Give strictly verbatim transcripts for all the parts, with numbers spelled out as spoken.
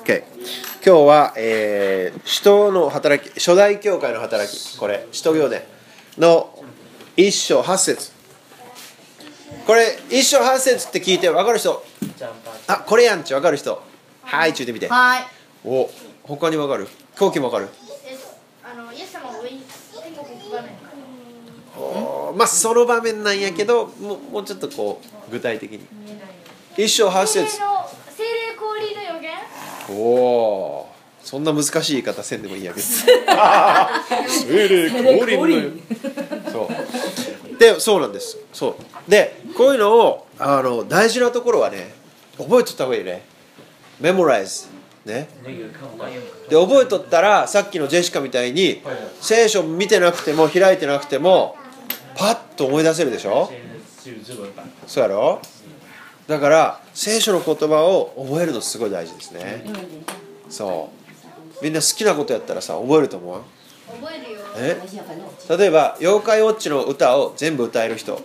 OK。今日は、えー、使徒の働き、初代教会の働き、これ、使徒行伝の一章八節。これ、一章八節って聞いて分かる人、あ、これやんち分かる人、はい、ちゅうてみて。 はい。 お、他に分かる？後期も分かる？ あのイエス様は上に天国に行く場面。 おまあその場面なんやけど、もう、もうちょっとこう具体的に。一章八節。 精霊の精霊降臨の予言。 おお、そんな難しい言い方せんでもいいやけど。精霊降臨の予言。そうで、そうなんです。そうで、こういうのをあの大事なところはね、覚えとった方がいいね。メモライズね。で覚えとったら、さっきのジェシカみたいに聖書見てなくても開いてなくてもパッと思い出せるでしょ。そうやろ。だから聖書の言葉を覚えるのすごい大事ですね。そうみんな好きなことやったらさ、覚えると思う？ 覚えるよ。 え例えば妖怪ウォッチの歌を全部歌える人ね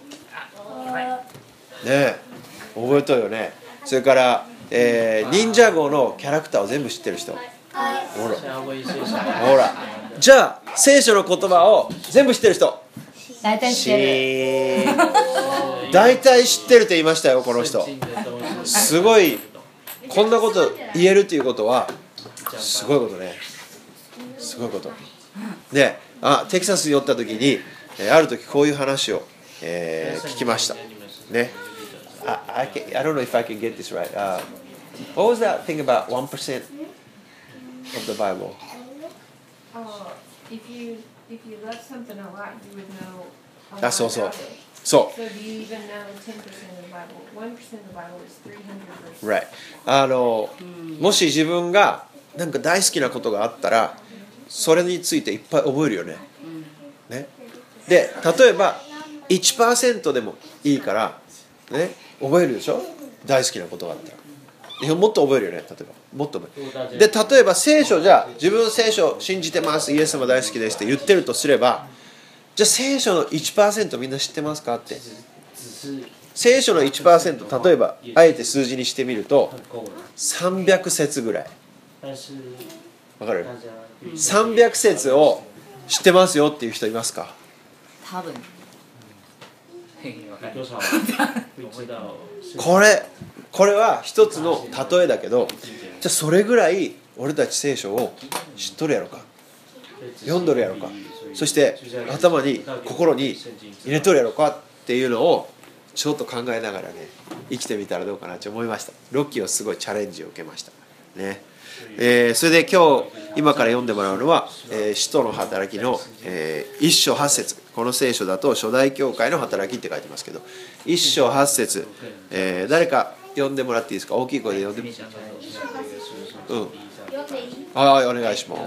え、覚えとるよね。それから、えー、忍者号のキャラクターを全部知ってる人、ほらほら、じゃあ聖書の言葉を全部知ってる人、 大体知ってる。 大体知ってるって言いましたよ、この人。すごい、こんなこと言えるということはすごいことね。すごいことで、あ、テキサスに寄った時に、ある時こういう話を、えー、聞きましたね。I, I, can, I don't know if I can get this right. Uh, what was that thing about one percent of the Bible? Oh, if you if you love something a lot, you would know a lot あ、そうそう about it. そう So do you even know ten percent of the Bible? one percent of the Bible is three hundred verses. Right. あの、もし自分がなんか大好きなことがあったら、それについていっぱい覚えるよね。ね。で、例えば いちパーセント でもいいからね、覚えるでしょ。大好きなことがあったら。もっと覚えるよね。例えばもっと覚える。で、例えば聖書じゃ、自分聖書信じてます、イエス様大好きですって言ってるとすれば、じゃあ聖書の いちパーセント みんな知ってますかって。聖書の いちパーセント、例えばあえて数字にしてみるとさんびゃく節ぐらい。わかる？さんびゃく節を知ってますよっていう人いますか？ 多分。 これこれは一つの例えだけど、じゃあそれぐらい俺たち聖書を知っとるやろか、読んどるやろか、そして頭に心に入れとるやろかっていうのをちょっと考えながらね、生きてみたらどうかなと思いました。ロッキーはすごいチャレンジを受けましたね。えー、それで今日今から読んでもらうのは、えー、使徒の働きの、えー、一章八節。この聖書だと初代教会の働きって書いてますけど、一章八節、えー、誰か読んでもらっていいですか？大きい声で読んでみて。うん。はい、お願いします。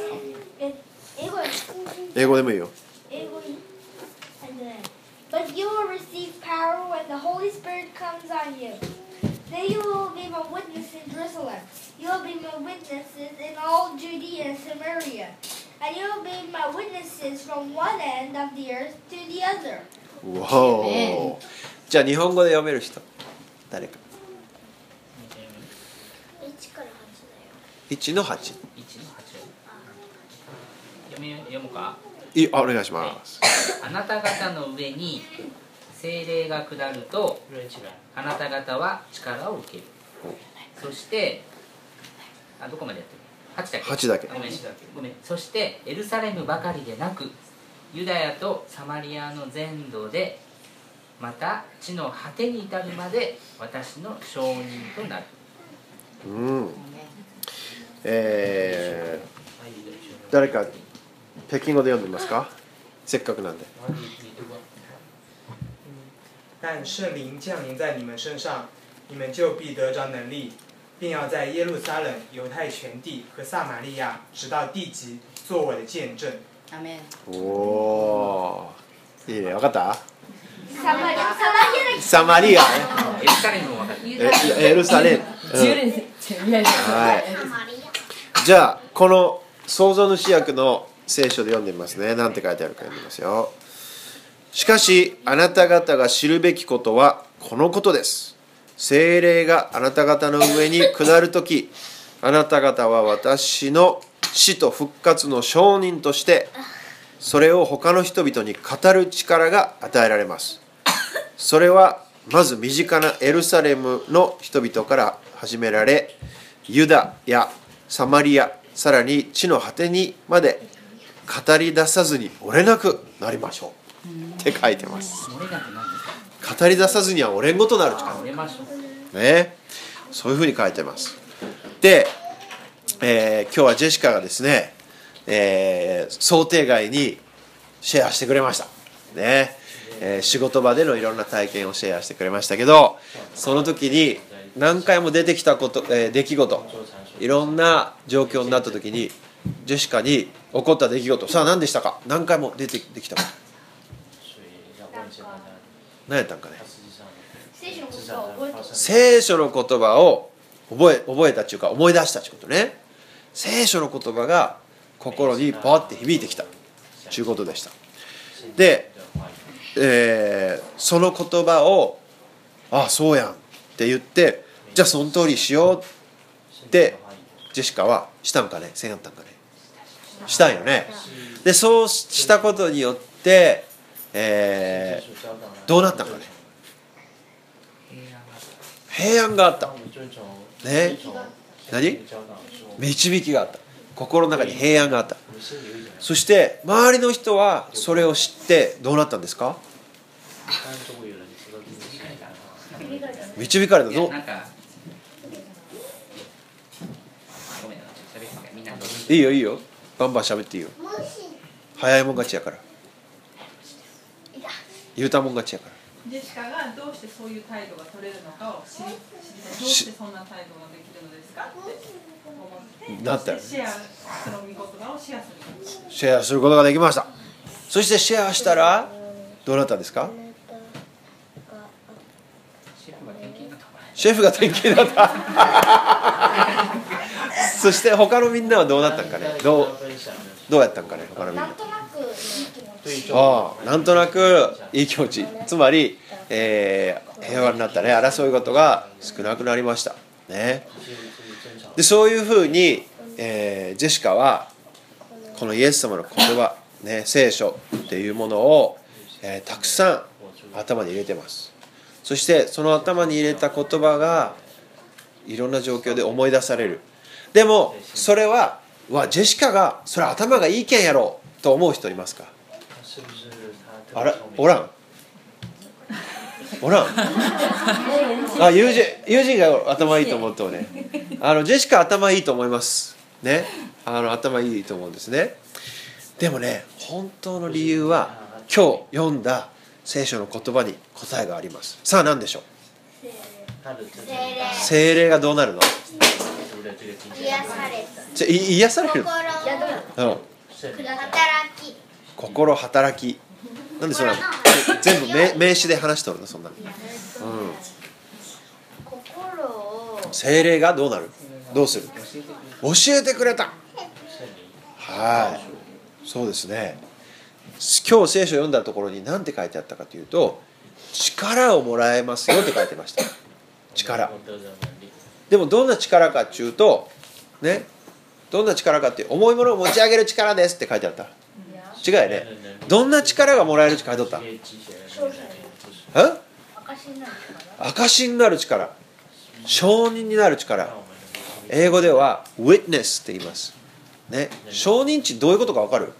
英語でもいいよ。 英語いい。But you will receive power when the Holy Spirit comes on you. Then you will be my witness in Jerusalem. You will be my witnesses in all Judea and Samaria. And you will be my witnesses from one end of the earth to the other. わお。じゃあ日本語で読める人誰か。 いちからはちだよ。 いちのはち。 いちのはち読み読むか。 いあお願いします。 あなた方の上に聖霊が下ると、あなた方は力を受ける。そしてあどこまでやってる？はちだけ。 はちだけ。 ごめんごめん。そしてエルサレムばかりでなく、ユダヤとサマリアの全土で、また地の果てに至るまで私の証人となる。 うん。えー、誰か北京語で読んでみますか？せっかくなんで。 但圣灵降临在你们身上，你们就必得着能力，并要在耶路撒冷、犹太全地和撒玛利亚，直到地极，做我的见证。 アメン。 おお、いいね、わかった？ サマリア。 サマリアね。 エルサレムも分かる。 エルサレム。はい。じゃあこの創造主訳の聖書で読んでみますね。なんて書いてあるか読んでみますよ。しかしあなた方が知るべきことはこのことです。聖霊があなた方の上に下るとき、 あなた方は私の死と復活の証人としてそれを他の人々に語る力が与えられます。それはまず身近なエルサレムの人々から始められ、ユダやサマリア、さらに地の果てにまで語り出さずに折れなくなりましょうって書いてます。 漏れなくなんですか。 語り出さずには折れんごとなるあ力折れましょう。 ね、そういうふうに書いてます。で、えー今日はジェシカがですね、えー想定外にシェアしてくれましたね、えー仕事場でのいろんな体験をシェアしてくれましたけど、その時に何回も出てきたこと、えー出来事、いろんな状況になった時にジェシカに起こった出来事、さあ何でしたか。何回も出てきたこと何やったんかね。 聖書のことを覚えてる。 聖書の言葉を覚え覚えたっていうか思い出したっていうことね。聖書の言葉が心にパワって響いてきたということでした。で、えーその言葉をああそうやんって言って、じゃあその通りしようってジェシカはしたんかね、せんやったんかね、したんよね。でそうしたことによって、えーどうなったんかね。平安があったね。何？導きがあった。心の中に平安があった。そして周りの人はそれを知ってどうなったんですか。導かれた。どうなんかごめんなさい、みんなどうぞ。 いいよいいよ、バンバン喋っていいよ。早いもん勝ちやから、言うたもん勝ちやから。 ジェシカがどうしてそういう態度が取れるのかを知り知りたい。どうしてそんな態度ができるのですかって思って、 だったよそしてシェアその御言葉をシェアする。 シェアすることができました。そしてシェアしたらどうなったんですか。 シェフが転勤だった。 シェフが転勤だったそして他のみんなはどうなったんかね。どうどうやったんかね、他のみんな。 なんとなくいい気持ち。 ああ、なんとなくいい気持ち、つまり、えー平和になったね。争い事が少なくなりましたね。でそういうふうに、えージェシカはこのイエス様の言葉、ね、聖書っていうものを、えーたくさん頭に入れてます。そしてその頭に入れた言葉がいろんな状況で思い出される。でもそれはわジェシカがそれ頭がいいけんやろうと思う人いますか。あら、おらんおらんあ、友人友人が頭いいと思うとね、あのジェシカ頭いいと思いますね。あの頭いいと思うんですね。でもね、本当の理由は今日読んだ聖書の言葉に答えがあります。さあ何でしょう。聖霊がどうなるの。 癒されちょい癒される、 心うん、 働き。 心働き。なんでそんな全部名名詞で話しておるのそんなの、うん、 心を聖霊がどうなる、どうする、教えてくれた。はい、そうですね。今日聖書を読んだところに何て書いてあったかというと、力をもらえますよって書いてました。力。でもどんな力かっていうとね、どんな力かっていう、重いものを持ち上げる力ですって書いてあった。違うよね。どんな力がもらえるって書いてあった。 証になる力。 証になる力、証人になる力。英語では witness って言いますね。証人値どういうことか分かる？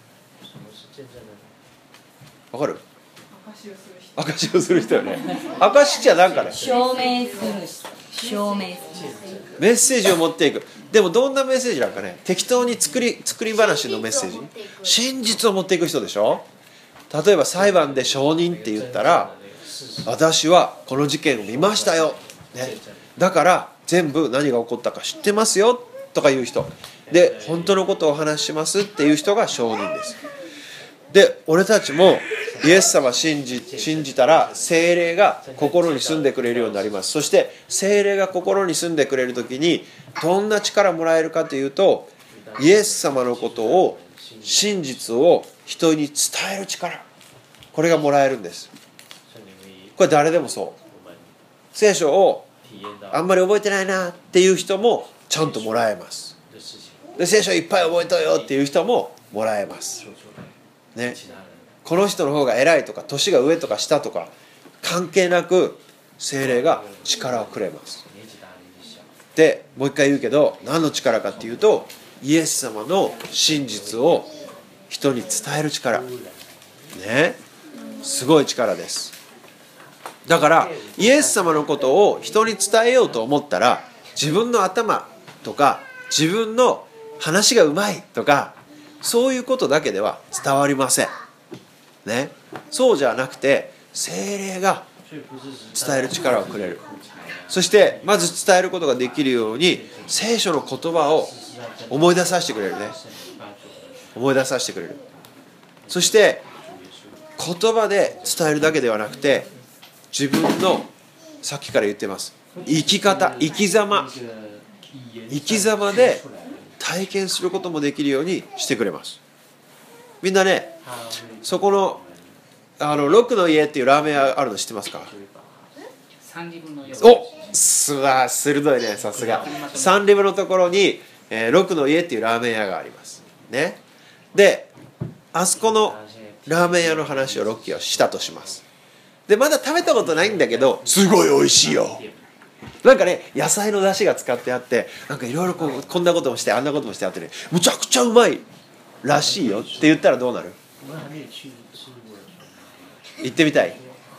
分かる？証しをする人よね。証じゃなんかね、 証明する人、証明するメッセージを持っていく。でもどんなメッセージなんかね、適当に作り作り話のメッセージ、真実を持っていく人でしょ。例えば裁判で証人って言ったら、私はこの事件を見ましたよ、ね、だから全部何が起こったか知ってますよとかいう人で、本当のことをお話ししますっていう人が証人です。で俺たちもイエス様信じ、信じたら聖霊が心に住んでくれるようになります。そして聖霊が心に住んでくれるときにどんな力もらえるかというと、イエス様のことを、真実を人に伝える力、これがもらえるんです。これ誰でもそう。聖書をあんまり覚えてないなっていう人もちゃんともらえます。で聖書いっぱい覚えたよっていう人ももらえます、ね、この人の方が偉いとか年が上とか下とか関係なく聖霊が力をくれます。でもう一回言うけど、何の力かっていうと、イエス様の真実を人に伝える力ね、すごい力です。だからイエス様のことを人に伝えようと思ったら、自分の頭とか自分の話がうまいとかそういうことだけでは伝わりません、ね、そうじゃなくて聖霊が伝える力をくれる。そしてまず伝えることができるように聖書の言葉を思い出させてくれるね。思い出させてくれる。そして言葉で伝えるだけではなくて、自分のさっきから言ってます生き方、生き様生き様で体験することもできるようにしてくれます。みんなね、そこのあの六の家っていうラーメン屋あるの知ってますか？お、すわ鋭いね、さすが。三リブのところに、えー、六の家っていうラーメン屋がありますね。であそこのラーメン屋の話をロッキーはしたとします。でまだ食べたことないんだけどすごい美味しいよ。なんかね、野菜の出汁が使ってあって、なんかいろいろこうこんなこともしてあんなこともしてあってね、むちゃくちゃうまいらしいよって言ったらどうなる？行ってみたい？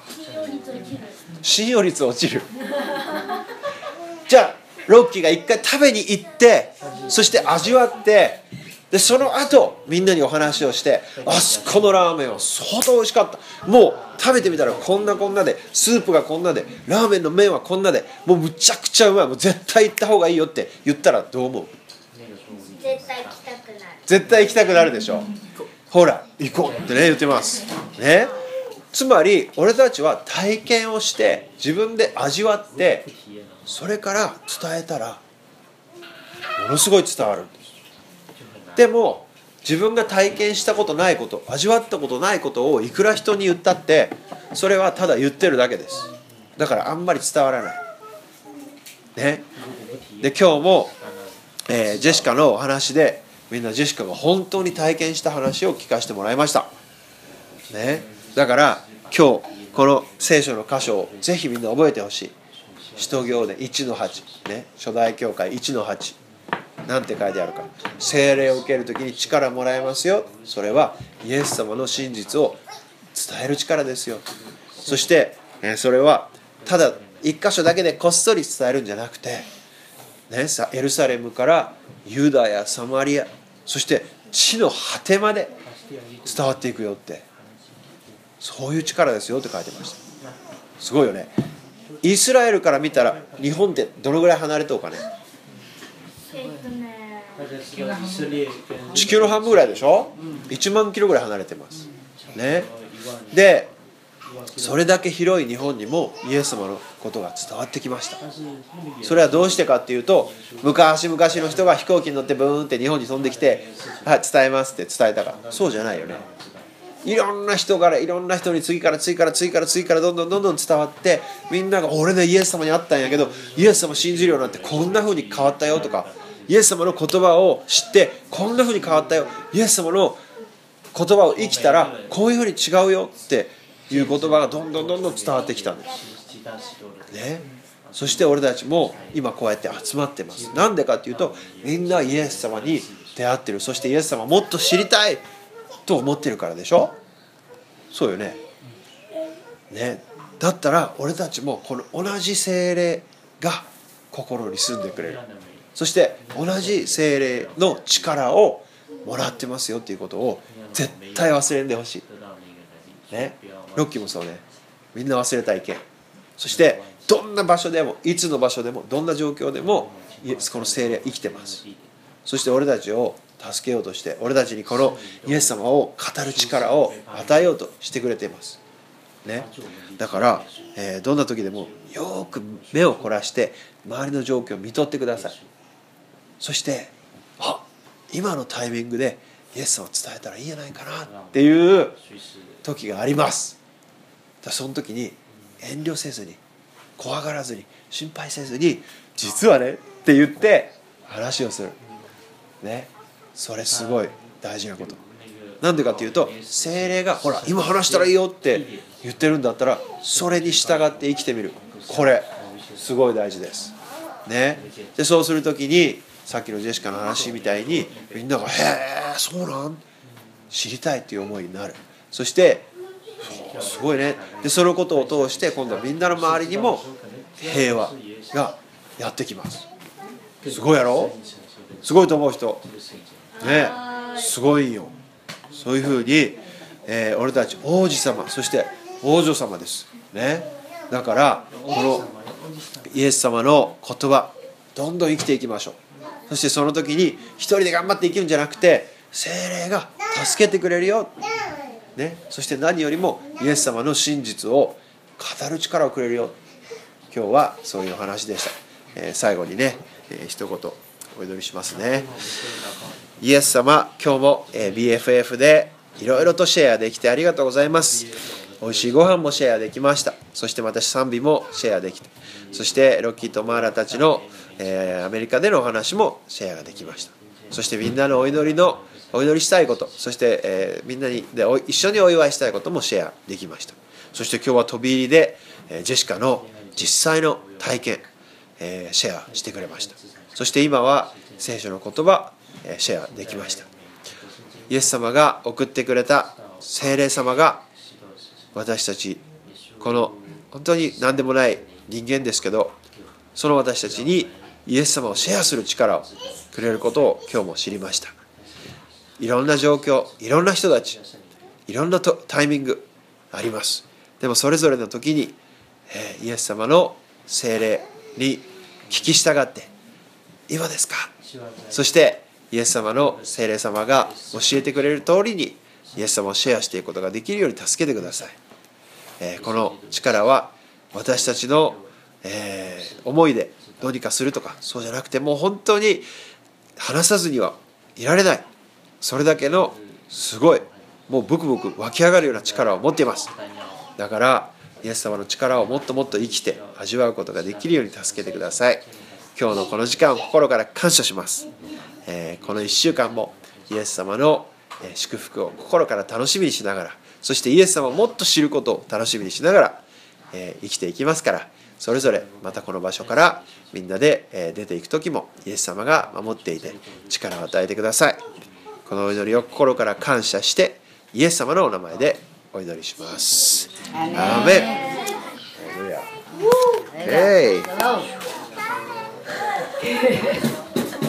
信用率落ちる。じゃあロッキーが一回食べに行って、そして味わって、でその後みんなにお話をして、あそこのラーメンは相当美味しかった、もう食べてみたらこんなこんなで、スープがこんなで、ラーメンの麺はこんなで、もうむちゃくちゃうまい、もう絶対行った方がいいよって言ったらどう思う？ 絶対行きたくなる。 絶対行きたくなるでしょ。ほら行こうってね言ってますね。つまり俺たちは体験をして自分で味わって、それから伝えたらものすごい伝わるんです。でも自分が体験したことないこと、味わったことないことをいくら人に言ったって、それはただ言ってるだけです。だからあんまり伝わらないね。で今日も、えー、ジェシカのお話でみんなジェシカが本当に体験した話を聞かせてもらいましたね。だから今日この聖書の箇所をぜひみんな覚えてほしい。使徒行伝いちのはち、ね、初代教会いちのはち、なんて書いてあるか。聖霊を受けるときに力もらえますよ。それはイエス様の真実を伝える力ですよ。そしてそれはただ一箇所だけでこっそり伝えるんじゃなくて、ね、エルサレムからユダヤ、サマリア、そして地の果てまで伝わっていくよって、そういう力ですよって書いてました。すごいよね。イスラエルから見たら日本ってどのぐらい離れとうかね。地球の半分ぐらいでしょ。いちまんキロぐらい離れてますね。でそれだけ広い日本にもイエス様のことが伝わってきました。それはどうしてかっていうと、昔々の人が飛行機に乗ってブーンって日本に飛んできて、はい伝えますって伝えたから。そうじゃないよね。いろんな人からいろんな人に次から次から次から次からどんどんどんどん伝わって、みんなが俺ねイエス様に会ったんやけどイエス様信じるようになってこんな風に変わったよとか、イエス様の言葉を知ってこんな風に変わったよ、イエス様の言葉を生きたらこういう風に違うよっていう言葉がどんどんどんどん伝わってきたんです、ね、そして俺たちも今こうやって集まってます。なんでかっていうと、みんなイエス様に出会ってる。そしてイエス様もっと知りたいと思ってるからでしょ。そうよね。ね、だったら俺たちもこの同じ聖霊が心に住んでくれる。そして同じ聖霊の力をもらってますよっていうことを絶対忘れんでほしい。ね、ロッキーもそうね。みんな忘れたいけん。そしてどんな場所でもいつの場所でもどんな状況でもこの聖霊は生きてます。そして俺たちを助けようとして、俺たちにこのイエス様を語る力を与えようとしてくれています、ね、だから、えー、どんな時でもよく目を凝らして周りの状況を見とってください。そしてあ、今のタイミングでイエス様を伝えたらいいんじゃないかなっていう時があります。だその時に遠慮せずに、怖がらずに、心配せずに、実はねって言って話をするね。それすごい大事なこと。なんでかっていうと、聖霊がほら今話したらいいよって言ってるんだったら、それに従って生きてみる。これすごい大事ですね。でそうするときに、さっきのジェシカの話みたいに、みんなが「へえそうなん?」知りたいっていう思いになる。そしてすごいね。でそのことを通して、今度はみんなの周りにも平和がやってきます。すごいやろ。すごいと思う人ね、すごいよ。そういうふうに、えー、俺たち王子様、そして王女様ですね。だからこのイエス様の言葉、どんどん生きていきましょう。そしてその時に一人で頑張って生きるんじゃなくて、聖霊が助けてくれるよ、ね、そして何よりもイエス様の真実を語る力をくれるよ。今日はそういうお話でした。えー、最後にね、えー、一言お祈りしますね。イエス様、今日も ビーエフエフ でいろいろとシェアできてありがとうございます。美味しいご飯もシェアできました。そして私賛美もシェアできて、そしてロッキーとマーラたちの、えー、アメリカでのお話もシェアができました。そしてみんなのお祈りのお祈りしたいこと、そして、えー、みんなにでお一緒にお祝いしたいこともシェアできました。そして今日は飛び入りで、えー、ジェシカの実際の体験、えー、シェアしてくれました。そして今は聖書の言葉、えー、シェアできました。イエス様が送ってくれた聖霊様が、私たちこの本当に何でもない人間ですけど、その私たちにイエス様をシェアする力をくれることを今日も知りました。いろんな状況、いろんな人たち、いろんなとタイミングあります。でもそれぞれの時に、えー、イエス様の聖霊に聞き従って、今ですか、そしてイエス様の聖霊様が教えてくれる通りにイエス様をシェアしていくことができるように助けてください。えー、この力は私たちの、えー、思いでどうにかするとかそうじゃなくて、もう本当に話さずにはいられない、それだけのすごい、もうブクブク湧き上がるような力を持っています。だからイエス様の力をもっともっと生きて味わうことができるように助けてください。今日のこの時間を心から感謝します。えー、このいっしゅうかんもイエス様の祝福を心から楽しみにしながら、そしてイエス様をもっと知ることを楽しみにしながら、えー、生きていきますから、それぞれまたこの場所からみんなで、えー、出ていく時もイエス様が守っていて力を与えてください。このお祈りを心から感謝してイエス様のお名前でお祈りします。アーメン。ハレルヤ。